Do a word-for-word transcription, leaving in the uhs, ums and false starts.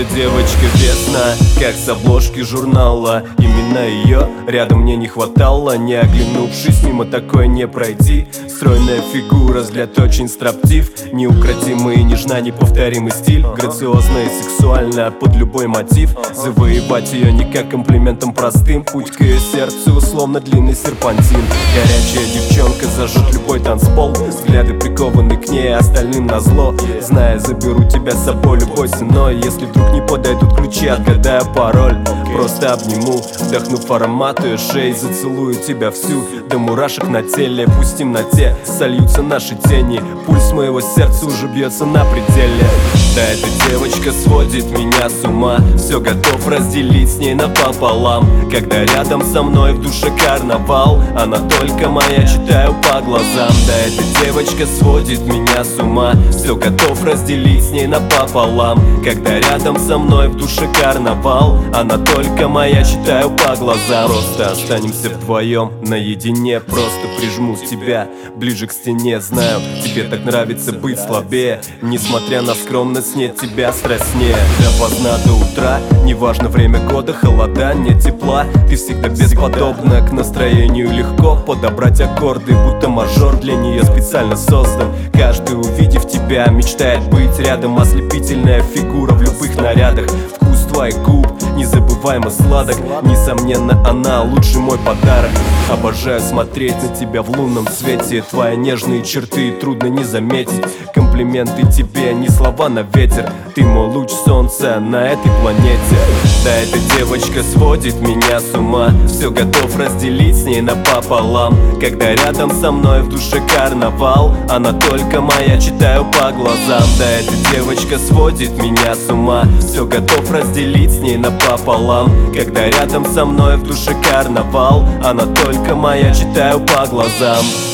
Эта девочка весна, как с обложки журнала. Именно ее рядом мне не хватало. Не оглянувшись, мимо такой не пройти. Стройная фигура, взгляд очень строптив. Неукротимый, нежна, неповторимый стиль. Грациозно и сексуально, под любой мотив. Завоевать ее не как комплиментом простым. Путь к ее сердцу, словно длинный серпантин. Горячая девчонка зажжет любой танцпол. Взгляды прикованы к ней, остальным назло. Зная, заберу тебя с собой любой ценой. Если вдруг не подойдут ключи, отгадаю пароль. Просто обниму, вдохнув аромат ее шеи. Зацелую тебя всю, до мурашек на теле. Пусть в темноте сольются наши тени. Пульс моего сердца уже бьется на пределе. Да, эта девочка сводит меня с ума. Все готов разделить с ней напополам. Когда рядом со мной в душе карнавал. Она только моя, читаю по глазам. Да, эта девочка сводит меня с ума. Все готов разделить с ней напополам. Когда рядом со мной в душе карнавал. Она только моя, читаю по глазам. Просто останемся вдвоем наедине. Просто прижму тебя ближе к стене. Знаю, тебе так нравится быть слабее. Несмотря на скромность, нет тебя страстнее. Допоздна до утра, неважно время года, холода, нет тепла. Ты всегда бесподобна, к настроению легко подобрать аккорды, будто мажор для нее специально создан. Каждый, увидев тебя, мечтает быть рядом. Ослепительная фигура в любых нарядах. Вкус твоих губ незабываемо сладок. Несомненно, она лучший мой подарок. Обожаю смотреть на тебя в лунном свете. Твои нежные черты трудно не заметить. Комплименты тебе не слова на ветер. Ты мой луч солнца на этой планете. Да, эта девочка сводит меня с ума. Все готов разделить с ней напополам. Когда рядом со мной в душе карнавал. Она только моя, читаю по глазам. Да, эта девочка сводит меня с ума. Все готов разделить с ней напополам. Когда рядом со мной в душе карнавал. Она только моя, читаю по глазам.